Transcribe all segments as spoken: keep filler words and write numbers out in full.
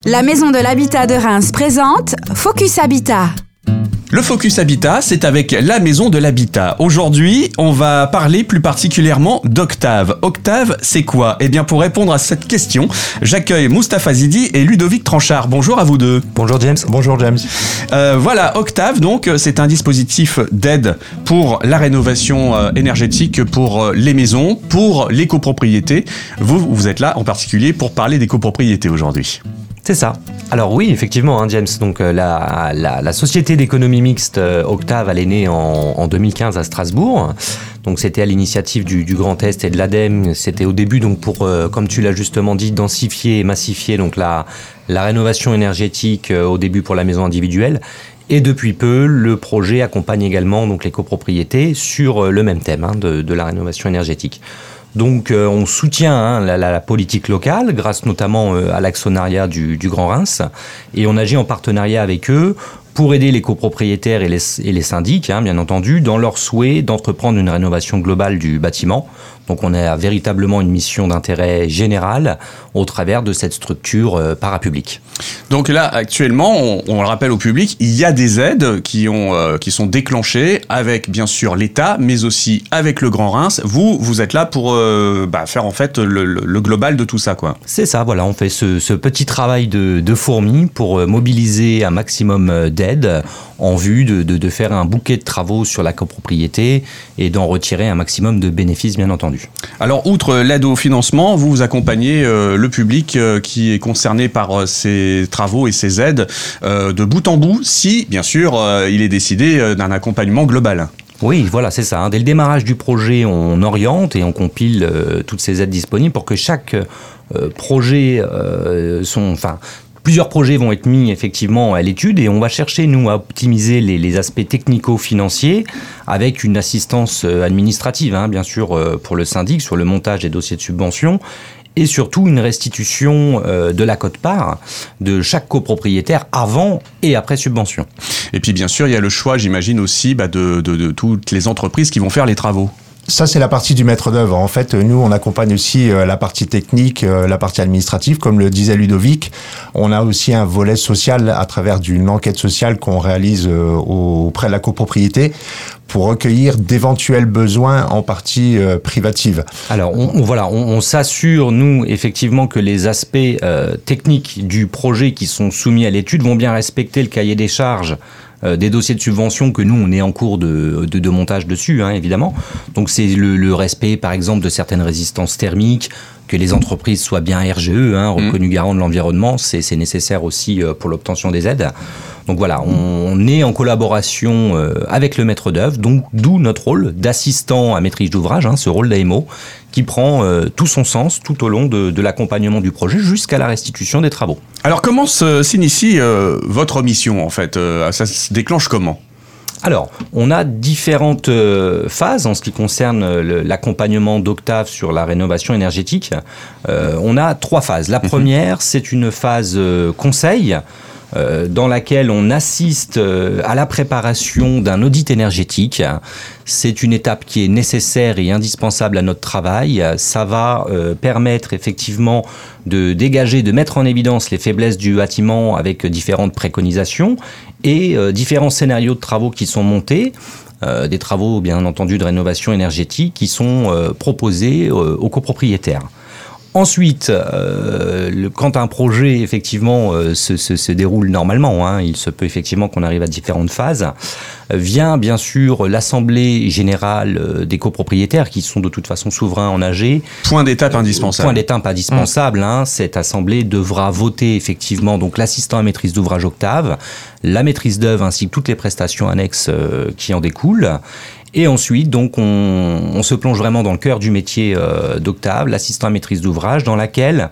La Maison de l'Habitat de Reims présente Focus Habitat. Le Focus Habitat, c'est avec la Maison de l'Habitat. Aujourd'hui, on va parler plus particulièrement d'Octave. Octave, c'est quoi ? Eh bien, pour répondre à cette question, j'accueille Moustapha Zidi et Ludovic Tranchard. Bonjour à vous deux. Bonjour James. Bonjour James. Euh, voilà, Octave, donc, c'est un dispositif d'aide pour la rénovation euh, énergétique pour euh, les maisons, pour les copropriétés. Vous, vous êtes là en particulier pour parler des copropriétés aujourd'hui. C'est ça. Alors oui, effectivement, hein, James. Donc euh, la, la, la société d'économie mixte euh, Octave, elle est née en, en deux mille quinze à Strasbourg. Donc c'était à l'initiative du, du Grand Est et de l'ADEME. C'était au début donc pour, euh, comme tu l'as justement dit, densifier et massifier donc la, la rénovation énergétique euh, au début pour la maison individuelle. Et depuis peu, le projet accompagne également donc les copropriétés sur euh, le même thème hein, de, de la rénovation énergétique. Donc euh, on soutient hein, la, la, la politique locale grâce notamment euh, à l'actionnariat du, du Grand Reims et on agit en partenariat avec eux pour aider les copropriétaires et les, et les syndics, hein, bien entendu, dans leur souhait d'entreprendre une rénovation globale du bâtiment. Donc on a véritablement une mission d'intérêt général au travers de cette structure euh, parapublique. Donc là, actuellement, on, on le rappelle au public, il y a des aides qui, ont, euh, qui sont déclenchées avec, bien sûr, l'État, mais aussi avec le Grand Reims. Vous, vous êtes là pour euh, bah, faire en fait le, le, le global de tout ça, quoi. C'est ça, voilà, on fait ce, ce petit travail de, de fourmi pour mobiliser un maximum d'aides en vue de, de, de faire un bouquet de travaux sur la copropriété et d'en retirer un maximum de bénéfices, bien entendu. Alors, outre l'aide au financement, vous vous accompagnez euh, le public euh, qui est concerné par euh, ces travaux et ces aides euh, de bout en bout, si, bien sûr, euh, il est décidé euh, d'un accompagnement global. Oui, voilà, c'est ça. Dès le démarrage du projet, on oriente et on compile euh, toutes ces aides disponibles pour que chaque euh, projet, euh, son, enfin, plusieurs projets vont être mis effectivement à l'étude et on va chercher, nous, à optimiser les, les aspects technico-financiers avec une assistance administrative, hein, bien sûr, pour le syndic sur le montage des dossiers de subvention et surtout une restitution euh, de la quote-part de chaque copropriétaire avant et après subvention. Et puis, bien sûr, il y a le choix, j'imagine aussi, bah, de, de, de toutes les entreprises qui vont faire les travaux. Ça, c'est la partie du maître d'œuvre. En fait, nous, on accompagne aussi euh, la partie technique, euh, la partie administrative, comme le disait Ludovic. On a aussi un volet social à travers d'une enquête sociale qu'on réalise euh, auprès de la copropriété pour recueillir d'éventuels besoins en partie euh, privative. Alors, on, on, voilà, on, on s'assure, nous, effectivement, que les aspects euh, techniques du projet qui sont soumis à l'étude vont bien respecter le cahier des charges Euh, des dossiers de subvention que nous, on est en cours de, de, de montage dessus, hein, évidemment. Donc, c'est le, le respect, par exemple, de certaines résistances thermiques, que les entreprises soient bien R G E, hein, reconnues garants de l'environnement, c'est, c'est nécessaire aussi euh, pour l'obtention des aides. Donc voilà, on, on est en collaboration euh, avec le maître d'œuvre, donc d'où notre rôle d'assistant à maîtrise d'ouvrage, hein, ce rôle d'A M O, qui prend euh, tout son sens tout au long de, de l'accompagnement du projet jusqu'à la restitution des travaux. Alors comment se, s'initie euh, votre mission en fait euh, Ça se déclenche comment ? Alors, on a différentes euh, phases en ce qui concerne le, l'accompagnement d'Octave sur la rénovation énergétique. Euh, on a trois phases. La première, c'est une phase euh, conseil, Euh, dans laquelle on assiste euh, à la préparation d'un audit énergétique. C'est une étape qui est nécessaire et indispensable à notre travail. Ça va euh, permettre effectivement de dégager, de mettre en évidence les faiblesses du bâtiment avec différentes préconisations et euh, différents scénarios de travaux qui sont montés. Euh, des travaux, bien entendu, de rénovation énergétique qui sont euh, proposés euh, aux copropriétaires. Ensuite, euh, le, quand un projet effectivement euh, se, se, se déroule normalement, hein, il se peut effectivement qu'on arrive à différentes phases, euh, vient bien sûr l'assemblée générale euh, des copropriétaires qui sont de toute façon souverains en A G. Point d'étape indispensable. Point d'étape indispensable. Mmh. Hein, cette assemblée devra voter effectivement donc l'assistant à maîtrise d'ouvrage Octave, la maîtrise d'œuvre ainsi que toutes les prestations annexes euh, qui en découlent. Et ensuite, donc, on, on se plonge vraiment dans le cœur du métier euh, d'Octave, l'assistant à maîtrise d'ouvrage, dans laquelle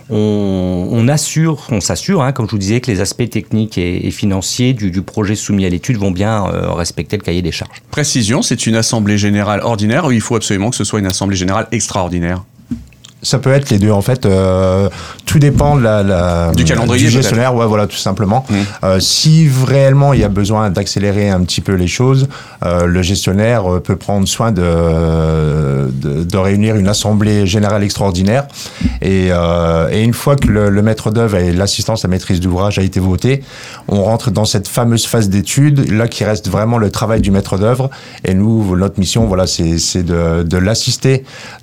on, on assure, on s'assure, hein, comme je vous disais, que les aspects techniques et, et financiers du, du projet soumis à l'étude vont bien euh, respecter le cahier des charges. Précision, c'est une assemblée générale ordinaire ou il faut absolument que ce soit une assemblée générale extraordinaire ? Ça peut être les deux en fait. Euh, tout dépend de la, la du calendrier du gestionnaire. Ouais, voilà, tout simplement. Mmh. Euh, si réellement il y a besoin d'accélérer un petit peu les choses, euh, le gestionnaire peut prendre soin de, de, de réunir une assemblée générale extraordinaire. Et, euh, et une fois que le, le maître d'œuvre et l'assistance à maîtrise d'ouvrage a été voté, on rentre dans cette fameuse phase d'étude. Là, qui reste vraiment le travail du maître d'œuvre. Et nous, notre mission, voilà, c'est, c'est de, de l'assister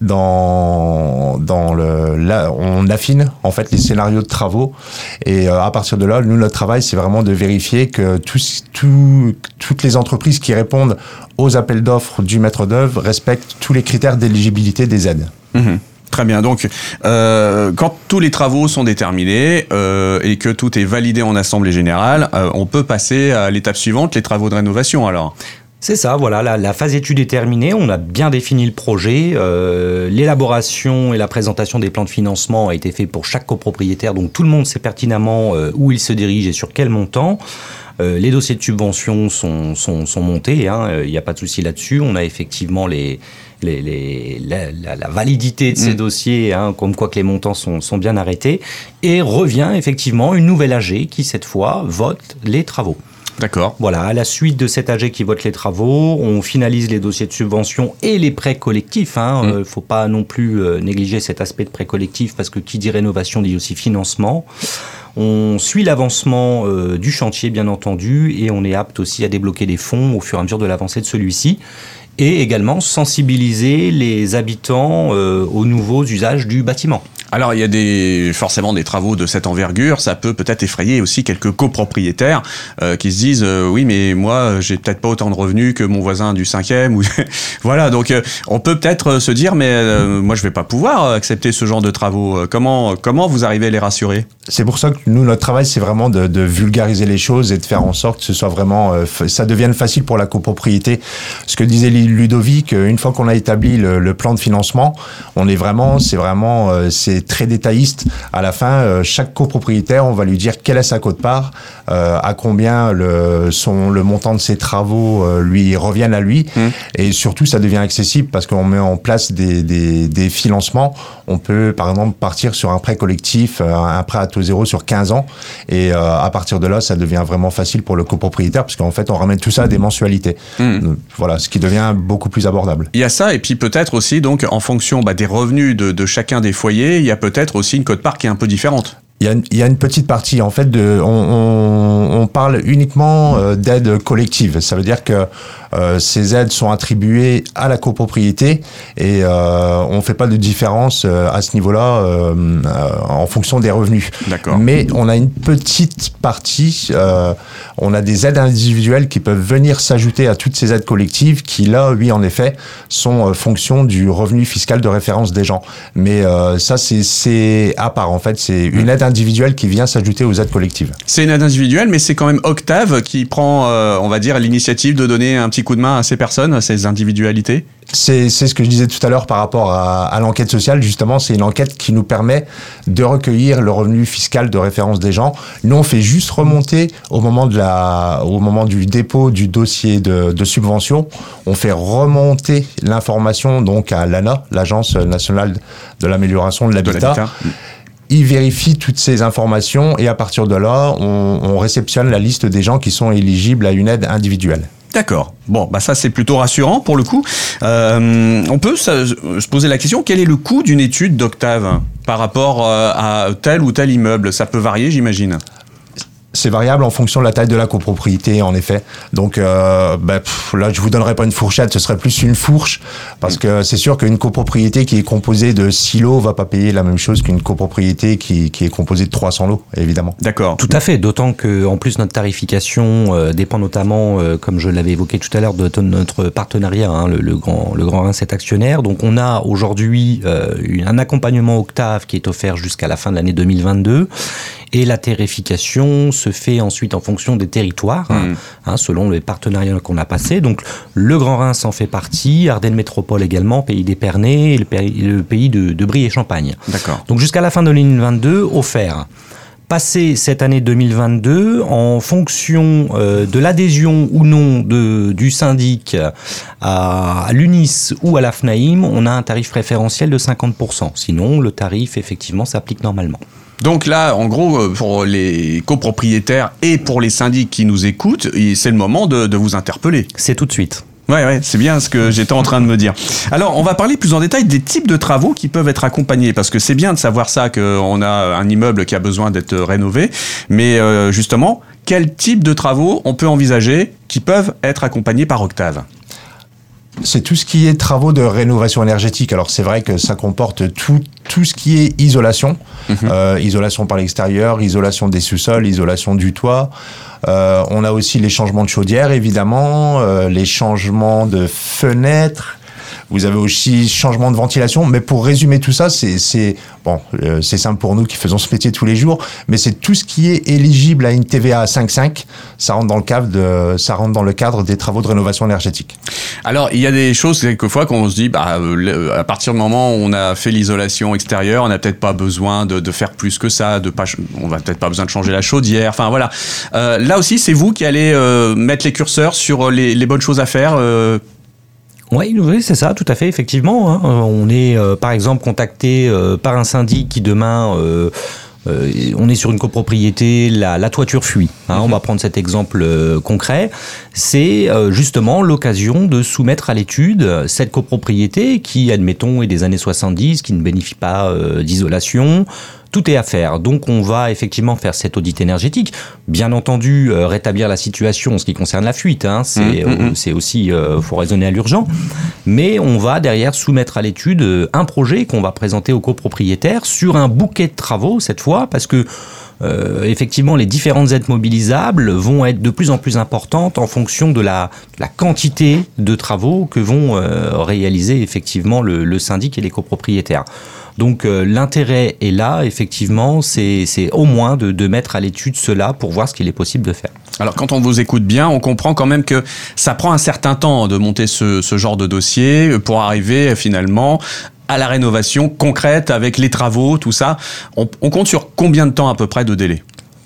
dans Dans le, là, on affine en fait les scénarios de travaux et euh, à partir de là, nous notre travail c'est vraiment de vérifier que tous, tout, toutes les entreprises qui répondent aux appels d'offres du maître d'œuvre respectent tous les critères d'éligibilité des aides. Mmh. Très bien. Donc, euh, quand tous les travaux sont déterminés euh, et que tout est validé en assemblée générale, euh, on peut passer à l'étape suivante, les travaux de rénovation alors. C'est ça, voilà, la, la phase étude est terminée, on a bien défini le projet, euh, l'élaboration et la présentation des plans de financement a été fait pour chaque copropriétaire, donc tout le monde sait pertinemment euh, où il se dirige et sur quel montant. Euh, les dossiers de subvention sont, sont, sont montés, il hein, n'y a pas de souci là-dessus, on a effectivement les... Les, les, la, la, la validité de ces mmh. dossiers, hein, comme quoi que les montants sont, sont bien arrêtés, et revient effectivement une nouvelle A G qui cette fois vote les travaux. D'accord. Voilà, à la suite de cet A G qui vote les travaux, on finalise les dossiers de subvention et les prêts collectifs. Il hein. ne mmh. euh, faut pas non plus euh, négliger cet aspect de prêt collectif parce que qui dit rénovation dit aussi financement. On suit l'avancement euh, du chantier, bien entendu, et on est apte aussi à débloquer des fonds au fur et à mesure de l'avancée de celui-ci. Et également sensibiliser les habitants euh, aux nouveaux usages du bâtiment. Alors, il y a des, forcément des travaux de cette envergure, ça peut peut-être effrayer aussi quelques copropriétaires euh, qui se disent euh, oui, mais moi, j'ai peut-être pas autant de revenus que mon voisin du cinquième. Ou voilà, donc euh, on peut peut-être se dire mais euh, moi, je vais pas pouvoir accepter ce genre de travaux. Comment, comment vous arrivez à les rassurer ? C'est pour ça que nous, notre travail, c'est vraiment de, de vulgariser les choses et de faire en sorte que ce soit vraiment, euh, ça devienne facile pour la copropriété. Ce que disait Ludovic, une fois qu'on a établi le, le plan de financement, on est vraiment, c'est vraiment, euh, c'est très détailliste. À la fin, euh, chaque copropriétaire, on va lui dire quelle est sa quote-part, euh, à combien le, son, le montant de ses travaux euh, lui reviennent à lui. Mmh. Et surtout, ça devient accessible parce qu'on met en place des, des, des financements. On peut, par exemple, partir sur un prêt collectif, un prêt à taux zéro sur quinze ans. Et euh, à partir de là, ça devient vraiment facile pour le copropriétaire parce qu'en fait, on ramène tout ça à des mensualités. Mmh. Donc, voilà, ce qui devient beaucoup plus abordable. Il y a ça, et puis peut-être aussi, donc, en fonction bah, des revenus de, de chacun des foyers, il y a peut-être aussi une quote-part qui est un peu différente. Il y a, il y a une petite partie, en fait, de, on, on, on parle uniquement euh, d'aide collective. Ça veut dire que euh, ces aides sont attribuées à la copropriété et euh, on fait pas de différence euh, à ce niveau-là euh, euh, en fonction des revenus. D'accord. Mais on a une petite partie, euh, on a des aides individuelles qui peuvent venir s'ajouter à toutes ces aides collectives qui, là, oui, en effet, sont euh, fonction du revenu fiscal de référence des gens. Mais euh, ça, c'est, c'est à part, en fait. C'est une aide individuelle qui vient s'ajouter aux aides collectives. C'est une aide individuelle, mais c'est quand même Octave qui prend, euh, on va dire, l'initiative de donner un petit coup de main à ces personnes, à ces individualités. C'est, c'est ce que je disais tout à l'heure par rapport à, à l'enquête sociale. Justement, c'est une enquête qui nous permet de recueillir le revenu fiscal de référence des gens. Nous, on fait juste remonter au moment de la, au moment du dépôt du dossier de, de subvention. On fait remonter l'information donc à l'A N A, l'Agence nationale de l'amélioration de l'habitat. De l'habitat. Il vérifie toutes ces informations et à partir de là, on, on réceptionne la liste des gens qui sont éligibles à une aide individuelle. D'accord. Bon, bah ça c'est plutôt rassurant pour le coup. Euh, on peut se, se poser la question, quel est le coût d'une étude d'Octave par rapport à tel ou tel immeuble ? Ça peut varier, j'imagine. C'est variable en fonction de la taille de la copropriété, en effet. Donc euh, bah, pff, là, je vous donnerai pas une fourchette, ce serait plus une fourche, parce que c'est sûr qu'une copropriété qui est composée de six lots va pas payer la même chose qu'une copropriété qui, qui est composée de trois cents lots, évidemment. D'accord. Tout à fait, d'autant que en plus notre tarification euh, dépend notamment, euh, comme je l'avais évoqué tout à l'heure, de, de notre partenariat, hein, le, le grand, le grand Reims est actionnaire. Donc on a aujourd'hui euh, un accompagnement Octave qui est offert jusqu'à la fin de l'année deux mille vingt-deux. Et la tarification se fait ensuite en fonction des territoires, mmh. hein, selon les partenariats qu'on a passés. Donc le Grand Reims en fait partie, Ardennes Métropole également, Pays d'Épernay et le pays, le pays de, de Brie et Champagne. D'accord. Donc jusqu'à la fin de l'année deux mille vingt-deux, offert Passé cette année deux mille vingt-deux, en fonction euh, de l'adhésion ou non de, du syndic à, à l'U N I S ou à la FNAIM, on a un tarif préférentiel de cinquante pour cent. Sinon, le tarif, effectivement, s'applique normalement. Donc là, en gros, pour les copropriétaires et pour les syndics qui nous écoutent, c'est le moment de, de vous interpeller. C'est tout de suite. Ouais, ouais, c'est bien ce que j'étais en train de me dire. Alors, on va parler plus en détail des types de travaux qui peuvent être accompagnés, parce que c'est bien de savoir ça, qu'on a un immeuble qui a besoin d'être rénové, mais euh, justement, quel type de travaux on peut envisager qui peuvent être accompagnés par Octave ? C'est tout ce qui est travaux de rénovation énergétique. Alors c'est vrai que ça comporte tout, tout ce qui est isolation, mmh. euh, isolation par l'extérieur, isolation des sous-sols, isolation du toit. Euh, on a aussi les changements de chaudière évidemment, euh, les changements de fenêtres. Vous avez aussi changement de ventilation, mais pour résumer tout ça, c'est, c'est bon, euh, c'est simple pour nous qui faisons ce métier tous les jours, mais c'est tout ce qui est éligible à une T V A à cinq virgule cinq. Ça rentre dans le cadre de, ça rentre dans le cadre des travaux de rénovation énergétique. Alors, il y a des choses quelquefois qu'on se dit, bah, à partir du moment où on a fait l'isolation extérieure, on n'a peut-être pas besoin de, de faire plus que ça, de pas, on va peut-être pas besoin de changer la chaudière. Enfin voilà. Euh, là aussi, c'est vous qui allez euh, mettre les curseurs sur les, les bonnes choses à faire. Euh, Oui, oui, c'est ça, tout à fait, effectivement. Hein. On est, euh, par exemple, contacté euh, par un syndic qui, demain, euh, euh, on est sur une copropriété, la, la toiture fuit. Hein. Mm-hmm. On va prendre cet exemple euh, concret. C'est euh, justement l'occasion de soumettre à l'étude cette copropriété qui, admettons, est des années soixante-dix, qui ne bénéficie pas euh, d'isolation. Tout est à faire. Donc, on va effectivement faire cet audit énergétique. Bien entendu, euh, rétablir la situation en ce qui concerne la fuite. Hein, c'est, mmh, mmh. Euh, c'est aussi, euh, faut raisonner à l'urgent. Mais on va derrière soumettre à l'étude euh, un projet qu'on va présenter aux copropriétaires sur un bouquet de travaux cette fois, parce que Euh, effectivement, les différentes aides mobilisables vont être de plus en plus importantes en fonction de la, de la quantité de travaux que vont euh, réaliser effectivement le, le syndic et les copropriétaires. Donc euh, l'intérêt est là, effectivement, c'est, c'est au moins de, de mettre à l'étude cela pour voir ce qu'il est possible de faire. Alors quand on vous écoute bien, on comprend quand même que ça prend un certain temps de monter ce, ce genre de dossier pour arriver finalement à la rénovation concrète avec les travaux, tout ça. On, on compte sur combien de temps à peu près de délai ?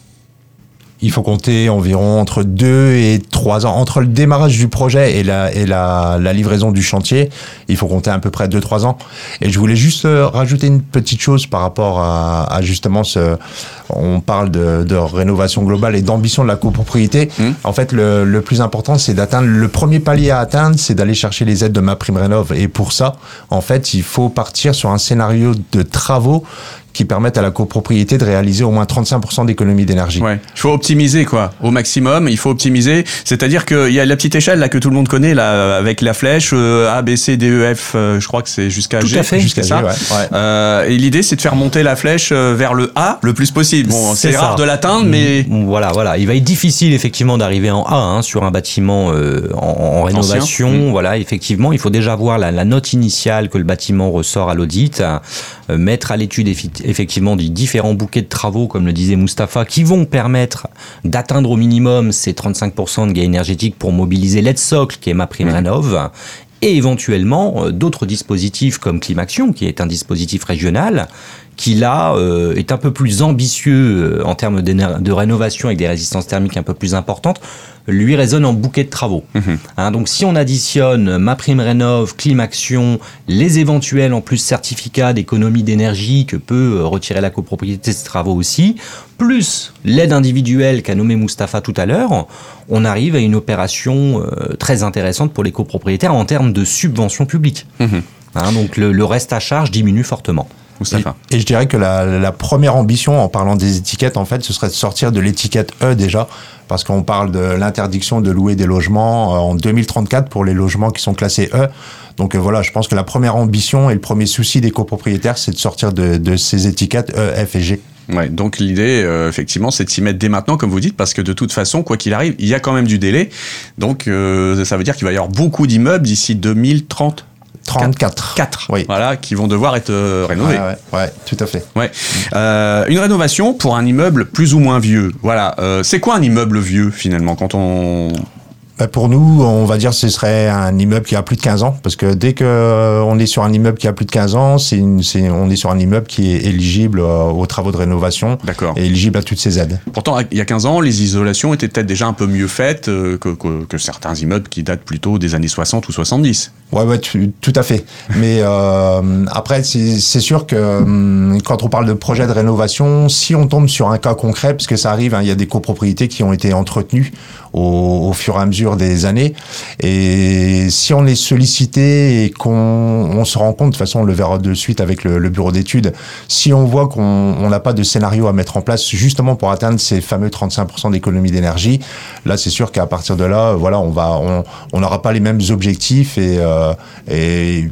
Il faut compter environ entre deux et trois ans. Entre le démarrage du projet et la, et la, la livraison du chantier, il faut compter à peu près deux trois ans. Et je voulais juste rajouter une petite chose par rapport à, à justement ce... On parle de, de rénovation globale et d'ambition de la copropriété. Mmh. En fait, le, le plus important, c'est d'atteindre... Le premier palier à atteindre, c'est d'aller chercher les aides de MaPrimeRénov'. Et pour ça, en fait, il faut partir sur un scénario de travaux qui permettent à la copropriété de réaliser au moins trente-cinq pour cent d'économie d'énergie. Ouais. Il faut optimiser, quoi, au maximum. Il faut optimiser. C'est-à-dire qu'il y a la petite échelle, là, que tout le monde connaît, là, avec la flèche, euh, A, B, C, D, E, F, euh, je crois que c'est jusqu'à tout G. Tout à fait. Jusqu'à ça. G, ouais. Ouais. Euh, et l'idée, c'est de faire monter la flèche vers le A le plus possible. Bon, c'est, c'est rare de l'atteindre, mais... Voilà, voilà. Il va être difficile, effectivement, d'arriver en A, hein, sur un bâtiment euh, en, en rénovation. Mmh. Voilà, effectivement, il faut déjà voir la, la note initiale que le bâtiment ressort à l'audit, euh, mettre à l'étude, effectivement, du différents bouquets de travaux, comme le disait Mustapha, qui vont permettre d'atteindre au minimum ces trente-cinq pour cent de gain énergétique pour mobiliser l'aide socle qui est MaPrimeRénov', mmh. et éventuellement euh, d'autres dispositifs comme Climaction, qui est un dispositif régional, qui là euh, est un peu plus ambitieux euh, en termes de rénovation avec des résistances thermiques un peu plus importantes, lui résonne en bouquet de travaux. Mmh. Hein, donc si on additionne MaPrimeRénov', Climaction, les éventuels en plus certificats d'économie d'énergie que peut euh, retirer la copropriété de ces travaux aussi, plus l'aide individuelle qu'a nommé Mustapha tout à l'heure, on arrive à une opération euh, très intéressante pour les copropriétaires en termes de subventions publiques. Mmh. Hein, donc le, le reste à charge diminue fortement. Et, et je dirais que la, la première ambition, en parlant des étiquettes, en fait, ce serait de sortir de l'étiquette E déjà, parce qu'on parle de l'interdiction de louer des logements en deux mille trente-quatre pour les logements qui sont classés E. Donc euh, voilà, je pense que la première ambition et le premier souci des copropriétaires, c'est de sortir de, de ces étiquettes E, F et G. Ouais, donc l'idée, euh, effectivement, c'est de s'y mettre dès maintenant, comme vous dites, parce que de toute façon, quoi qu'il arrive, il y a quand même du délai. Donc euh, ça veut dire qu'il va y avoir beaucoup d'immeubles d'ici deux mille trente. trente-quatre. quatre, oui. Voilà, qui vont devoir être euh, rénovés. Ouais, ouais, ouais, tout à fait. Ouais. Euh, une rénovation pour un immeuble plus ou moins vieux. Voilà. Euh, c'est quoi un immeuble vieux, finalement, quand on... Bah pour nous, on va dire que ce serait un immeuble qui a plus de quinze ans, parce que dès que on est sur un immeuble qui a plus de quinze ans, c'est une, c'est, on est sur un immeuble qui est éligible aux travaux de rénovation. D'accord. Et éligible à toutes ces aides. Pourtant, il y a quinze ans, les isolations étaient peut-être déjà un peu mieux faites que, que, que certains immeubles qui datent plutôt des années soixante ou soixante-dix. Ouais, ouais, tu, tout à fait. Mais euh, après, c'est, c'est sûr que euh, quand on parle de projet de rénovation, si on tombe sur un cas concret, parce que ça arrive, hein, il y a des copropriétés qui ont été entretenues au, au fur et à mesure des années, et si on est sollicité et qu'on on se rend compte, de toute façon, on le verra de suite avec le, le bureau d'études, si on voit qu'on n'a pas de scénario à mettre en place justement pour atteindre ces fameux trente-cinq pour cent d'économie d'énergie, là, c'est sûr qu'à partir de là, voilà, on va, on, on n'aura pas les mêmes objectifs et euh, et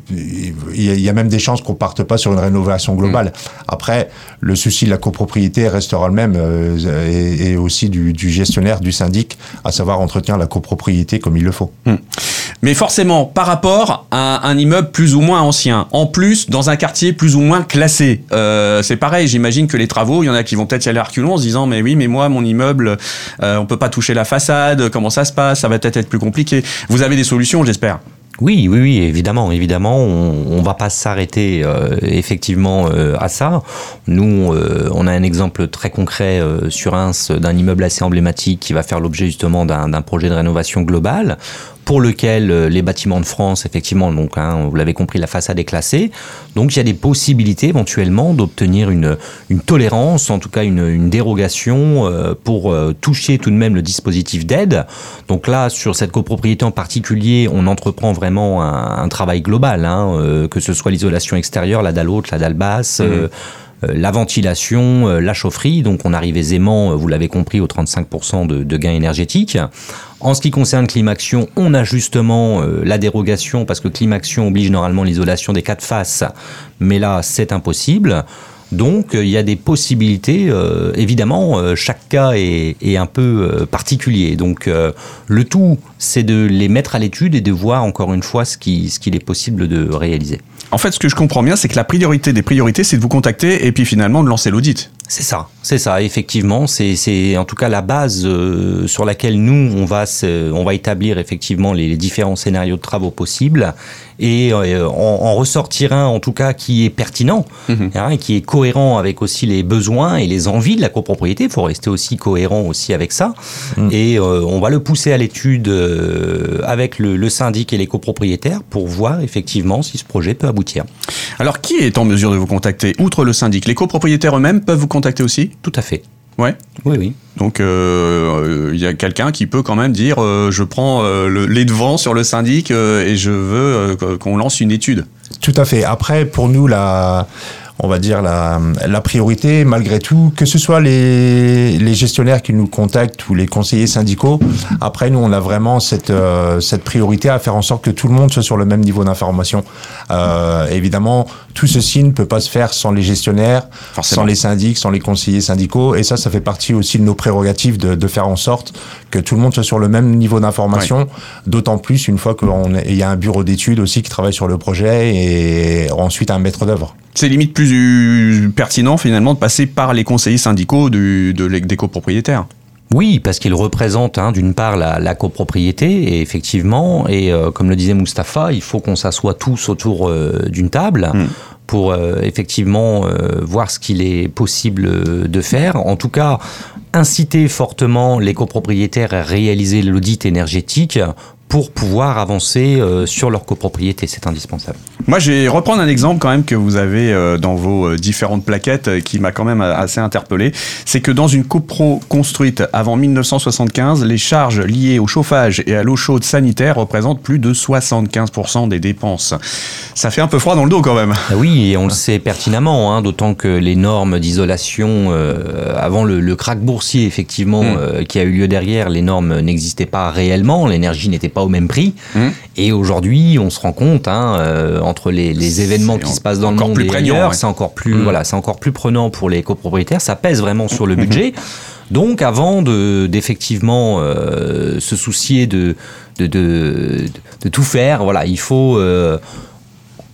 il y a même des chances qu'on parte pas sur une rénovation globale. Mmh. Après, le souci de la copropriété restera le même euh, et, et aussi du, du gestionnaire, du syndic, à savoir entretenir la copropriété comme il le faut. Mmh. Mais forcément, par rapport à un immeuble plus ou moins ancien, en plus, dans un quartier plus ou moins classé, euh, c'est pareil, j'imagine que les travaux, il y en a qui vont peut-être y aller à reculons en se disant « mais oui, mais moi, mon immeuble, euh, on peut pas toucher la façade, comment ça se passe, ça va peut-être être plus compliqué ». Vous avez des solutions, j'espère ? Oui, oui, oui, évidemment, évidemment, on, on va pas s'arrêter euh, effectivement euh, à ça. Nous, euh, on a un exemple très concret euh, sur Reims d'un immeuble assez emblématique qui va faire l'objet justement d'un, d'un projet de rénovation globale, pour lequel euh, les bâtiments de France, effectivement, donc hein, vous l'avez compris, la façade est classée. Donc il y a des possibilités éventuellement d'obtenir une, une tolérance, en tout cas une, une dérogation euh, pour euh, toucher tout de même le dispositif d'aide. Donc là, sur cette copropriété en particulier, on entreprend vraiment un, un travail global, hein, euh, que ce soit l'isolation extérieure, la dalle haute, la dalle basse, mmh. euh, Euh, la ventilation, euh, la chaufferie, donc on arrive aisément, euh, vous l'avez compris, aux trente-cinq pour cent de, de gains énergétiques. En ce qui concerne Climaction, on a justement euh, la dérogation, parce que Climaction oblige normalement l'isolation des quatre faces, mais là c'est impossible. Donc il euh, y a des possibilités, euh, évidemment, euh, chaque cas est, est un peu euh, particulier. Donc euh, le tout, c'est de les mettre à l'étude et de voir encore une fois ce, qui, ce qu'il est possible de réaliser. En fait, ce que je comprends bien, c'est que la priorité des priorités, c'est de vous contacter et puis finalement de lancer l'audit. C'est ça, c'est ça, effectivement. C'est, c'est en tout cas la base euh, sur laquelle nous, on va, se, on va établir effectivement les, les différents scénarios de travaux possibles et euh, en, en ressortir un, en tout cas, qui est pertinent, mmh. hein, et qui est cohérent avec aussi les besoins et les envies de la copropriété. Il faut rester aussi cohérent aussi avec ça. Mmh. Et euh, on va le pousser à l'étude euh, avec le, le syndic et les copropriétaires pour voir effectivement si ce projet peut aboutir. Alors, qui est en mesure de vous contacter, outre le syndic ? Les copropriétaires eux-mêmes peuvent vous contacter aussi ? Tout à fait. Ouais. Oui, oui. Donc, il euh, y a quelqu'un qui peut quand même dire euh, je prends euh, le, les devants sur le syndic euh, et je veux euh, qu'on lance une étude. Tout à fait. Après, pour nous, la... on va dire la, la priorité, malgré tout, que ce soit les, les gestionnaires qui nous contactent ou les conseillers syndicaux, après, nous, on a vraiment cette, euh, cette priorité à faire en sorte que tout le monde soit sur le même niveau d'information. Euh, évidemment, tout ceci ne peut pas se faire sans les gestionnaires, Forcément. sans les syndics, sans les conseillers syndicaux, et ça, ça fait partie aussi de nos prérogatives de, de faire en sorte que tout le monde soit sur le même niveau d'information, oui. d'autant plus une fois qu'il y a un bureau d'études aussi qui travaille sur le projet et ensuite un maître d'œuvre. C'est limite plus pertinent finalement de passer par les conseillers syndicaux du, de, des copropriétaires. Oui, parce qu'ils représentent hein, d'une part la, la copropriété, et effectivement, et euh, comme le disait Moustapha, il faut qu'on s'assoie tous autour euh, d'une table mmh. pour euh, effectivement euh, voir ce qu'il est possible de faire. En tout cas, inciter fortement les copropriétaires à réaliser l'audit énergétique pour pouvoir avancer euh, sur leur copropriété, c'est indispensable. Moi, je vais reprendre un exemple quand même que vous avez euh, dans vos euh, différentes plaquettes euh, qui m'a quand même assez interpellé. C'est que dans une copro construite avant dix-neuf cent soixante-quinze, les charges liées au chauffage et à l'eau chaude sanitaire représentent plus de soixante-quinze pour cent des dépenses. Ça fait un peu froid dans le dos quand même. Oui, et on le sait pertinemment, hein, d'autant que les normes d'isolation, euh, avant le, le krach boursier, effectivement, mmh. euh, qui a eu lieu derrière, les normes n'existaient pas réellement, l'énergie n'était pas au même prix. Mmh. Et aujourd'hui, on se rend compte, hein, euh, entre les, les événements c'est qui se passent dans le monde et ailleurs, ouais. c'est encore plus, mmh. voilà, c'est encore plus prenant pour les copropriétaires. Ça pèse vraiment sur le budget. Mmh. Donc, avant de d'effectivement euh, se soucier de de, de de tout faire, voilà, il faut euh,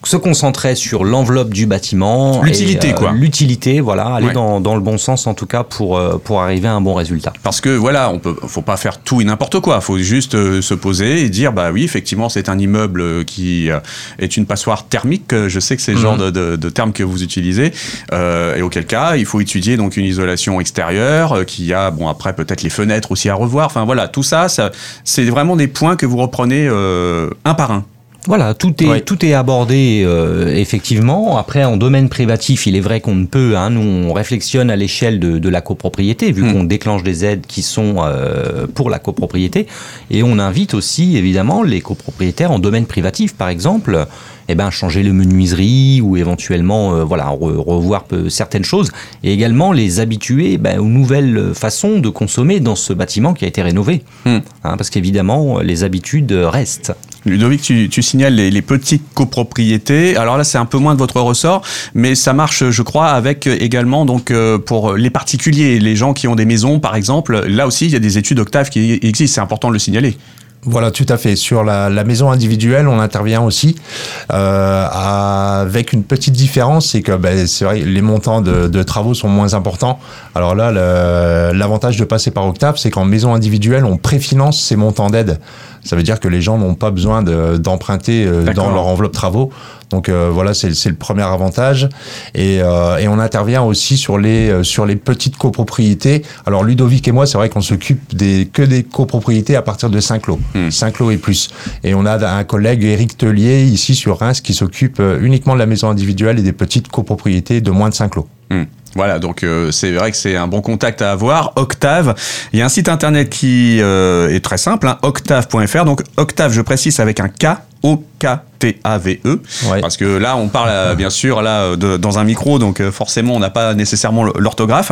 se concentrer sur l'enveloppe du bâtiment. L'utilité, et, euh, quoi. L'utilité, voilà, aller Ouais. dans, dans le bon sens en tout cas pour, euh, pour arriver à un bon résultat. Parce que voilà, on peut, faut pas faire tout et n'importe quoi. Faut juste euh, se poser et dire, bah oui, effectivement, c'est un immeuble qui euh, est une passoire thermique. Je sais que c'est le genre de, de, de terme que vous utilisez. Euh, et auquel cas, il faut étudier donc une isolation extérieure euh, qui a, bon, après peut-être les fenêtres aussi à revoir. Enfin voilà, tout ça, ça c'est vraiment des points que vous reprenez euh, un par un. Voilà, tout est, Oui. tout est abordé euh, effectivement. Après, en domaine privatif, il est vrai qu'on ne peut, hein, nous on réflexionne à l'échelle de, de la copropriété, vu Mmh. qu'on déclenche des aides qui sont euh, pour la copropriété. Et on invite aussi, évidemment, les copropriétaires en domaine privatif, par exemple, eh ben, changer les menuiseries ou éventuellement euh, voilà, re- revoir peu- certaines choses. Et également les habituer ben, aux nouvelles façons de consommer dans ce bâtiment qui a été rénové. Mmh. Hein, parce qu'évidemment, les habitudes restent. Ludovic, tu, tu signales les, les petites copropriétés. Alors là, c'est un peu moins de votre ressort, mais ça marche, je crois, avec également donc euh, pour les particuliers, les gens qui ont des maisons, par exemple. Là aussi, il y a des études Octave qui existent. C'est important de le signaler. Voilà, tout à fait. Sur la, la maison individuelle, on intervient aussi euh, avec une petite différence, c'est que ben, c'est vrai, les montants de, de travaux sont moins importants. Alors là, le, l'avantage de passer par Octave, c'est qu'en maison individuelle, on préfinance ces montants d'aide. Ça veut dire que les gens n'ont pas besoin de, d'emprunter euh, dans leur enveloppe travaux. Donc euh, voilà, c'est, c'est le premier avantage. Et, euh, et on intervient aussi sur les, euh, sur les petites copropriétés. Alors Ludovic et moi, c'est vrai qu'on s'occupe des, que des copropriétés à partir de cinq lots. Mmh. cinq lots et plus. Et on a un collègue, Éric Tellier, ici sur Reims, qui s'occupe uniquement de la maison individuelle et des petites copropriétés de moins de cinq lots. Mmh. Voilà, donc euh, c'est vrai que c'est un bon contact à avoir. Octave, il y a un site internet qui euh, est très simple, hein, octave point f r. Donc Octave, je précise, avec un K, O K T A V E, Ouais. parce que là on parle euh, bien sûr là de, dans un micro, donc euh, forcément on n'a pas nécessairement l'orthographe.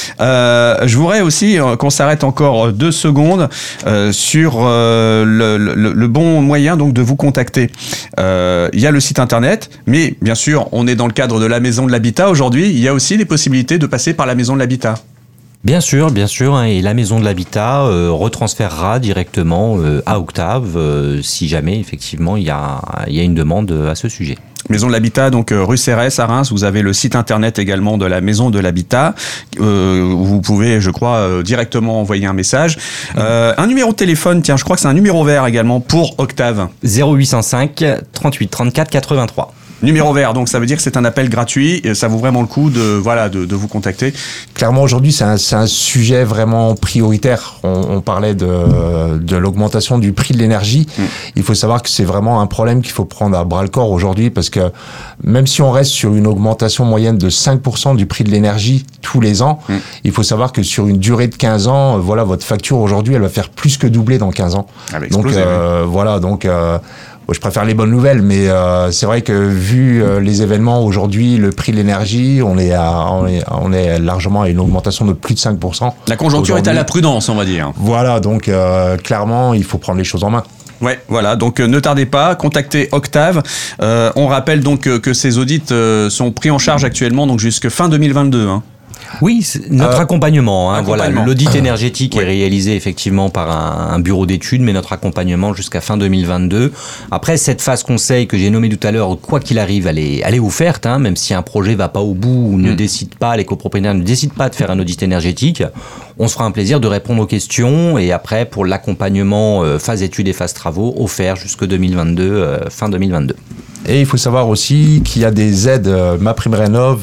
Euh, je voudrais aussi euh, qu'on s'arrête encore deux secondes euh, sur euh, le, le, le bon moyen donc de vous contacter. Euh, il y a le site internet, mais bien sûr on est dans le cadre de la maison de l'habitat aujourd'hui. Il y a aussi des possibilités de passer par la maison de l'habitat. Bien sûr, bien sûr, hein, et la maison de l'habitat euh, retransférera directement euh, à Octave euh, si jamais effectivement il y a, il y a une demande à ce sujet. Maison de l'habitat, donc euh, rue Cérès à Reims. Vous avez le site internet également de la maison de l'habitat. Euh, où vous pouvez, je crois, euh, directement envoyer un message. Euh, un numéro de téléphone, tiens, je crois que c'est un numéro vert également pour Octave. zéro huit cent cinq trente-huit trente-quatre quatre-vingt-trois. Numéro vert, donc ça veut dire que c'est un appel gratuit et ça vaut vraiment le coup de, voilà, de, de vous contacter. Clairement, aujourd'hui, c'est un, c'est un sujet vraiment prioritaire. On, on parlait de, de l'augmentation du prix de l'énergie. Mmh. Il faut savoir que c'est vraiment un problème qu'il faut prendre à bras-le-corps aujourd'hui parce que même si on reste sur une augmentation moyenne de cinq pour cent du prix de l'énergie tous les ans, mmh. il faut savoir que sur une durée de quinze ans, voilà, votre facture aujourd'hui, elle va faire plus que doubler dans quinze ans. Donc, euh, oui. voilà, donc... Euh, je préfère les bonnes nouvelles, mais euh, c'est vrai que vu euh, les événements aujourd'hui, le prix de l'énergie, on est, à, on, est, on est largement à une augmentation de plus de cinq pour cent. La conjoncture est à la prudence, on va dire. Voilà, donc euh, clairement, il faut prendre les choses en main. Ouais, voilà, donc euh, ne tardez pas, contactez Octave. Euh, on rappelle donc euh, que ces audits euh, sont pris en charge actuellement donc jusque fin deux mille vingt-deux. Hein. Oui, c'est notre euh, accompagnement. Hein, accompagnement. Voilà, l'audit énergétique oui. est réalisé effectivement par un, un bureau d'études, mais notre accompagnement jusqu'à fin deux mille vingt-deux. Après, cette phase conseil que j'ai nommée tout à l'heure, quoi qu'il arrive, elle est, elle est offerte, hein, même si un projet va pas au bout ou ne mmh. décide pas, les copropriétaires ne décident pas de faire un audit énergétique, on se fera un plaisir de répondre aux questions et après, pour l'accompagnement euh, phase études et phase travaux, offert jusque deux mille vingt-deux, euh, fin deux mille vingt-deux. Et il faut savoir aussi qu'il y a des aides. Euh, MaPrimeRénov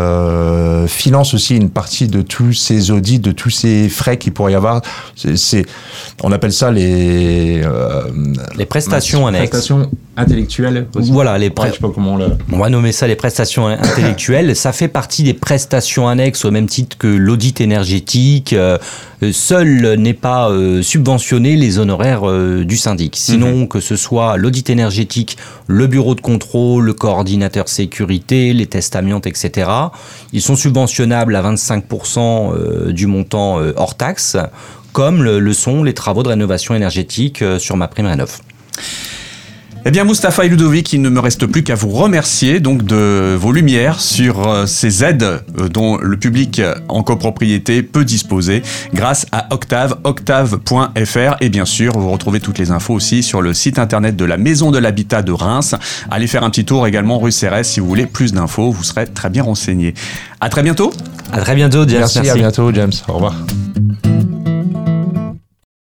euh, finance aussi une partie de tous ces audits, de tous ces frais qu'il pourrait y avoir. C'est, c'est, on appelle ça les... Euh, les prestations euh, annexes. Prestations intellectuelles aussi. Voilà, les pré- ouais, je sais pas comment on, le... on va nommer ça les prestations intellectuelles. Ça fait partie des prestations annexes au même titre que l'audit énergétique. Euh, seul n'est pas euh, subventionné les honoraires euh, du syndic. Sinon, mmh. que ce soit l'audit énergétique, le bureau de contrôle, le coordinateur sécurité, les tests amiantes, et cetera, ils sont subventionnables à vingt-cinq pour cent euh, du montant euh, hors taxe, comme le, le sont les travaux de rénovation énergétique euh, sur MaPrimeRénov. Eh bien, Mustapha et Ludovic, il ne me reste plus qu'à vous remercier donc de vos lumières sur euh, ces aides euh, dont le public en copropriété peut disposer grâce à Octave, octave point f r. Et bien sûr, vous retrouvez toutes les infos aussi sur le site internet de la Maison de l'Habitat de Reims. Allez faire un petit tour également rue Cérès si vous voulez plus d'infos, vous serez très bien renseigné. À très bientôt. À très bientôt, James. Merci, Merci. à bientôt, James. Au revoir.